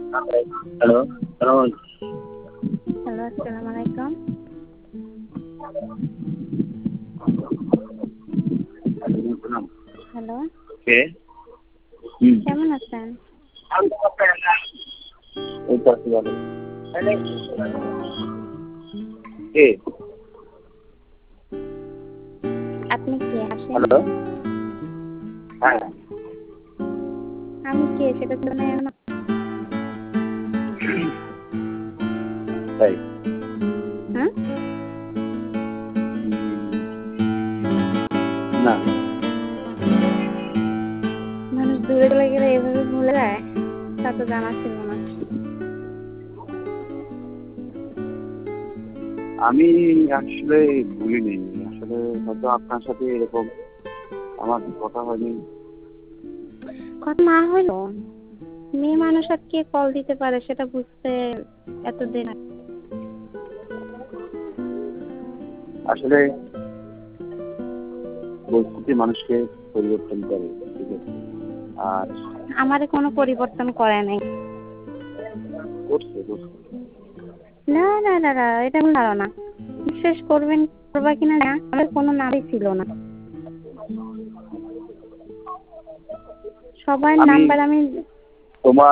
Hello, hello. Hello, আসসালামু আলাইকুম। ওয়ালাইকুম আসসালাম। হ্যালো, কে? হুম। কেমন আছেন? এই তো আছি ভালো। কে? আপনি কে? আসেন। হ্যালো? হ্যাঁ। আমি কে সেটা তো জানেন না। তাই? হ্যাঁ? না। মানুষ দূরে চলে গেলে এভাবে ভুলে যায়? তা তো জানা ছিল না। আমি আসলে ভুলিনি। আসলে হয়তো আপনার সাথে এরকম আমার কথা হয়নি। কথা না হইলো মেয়ে মানুষ আর কে কল দিতে পারে সেটা বুঝতে এতদিন আসলে পরিস্থিতি মানুষকে পরিবর্তন করে, ঠিক আছে? আর আমারে কোনো পরিবর্তন করে নাই। করছে। না না না না, এটা ভুল ধারণা। বিশ্বাস করবেন করবা কিনা না, আমার কোনো নামই ছিল না। সবার আমি নাম্বার আমি তোমার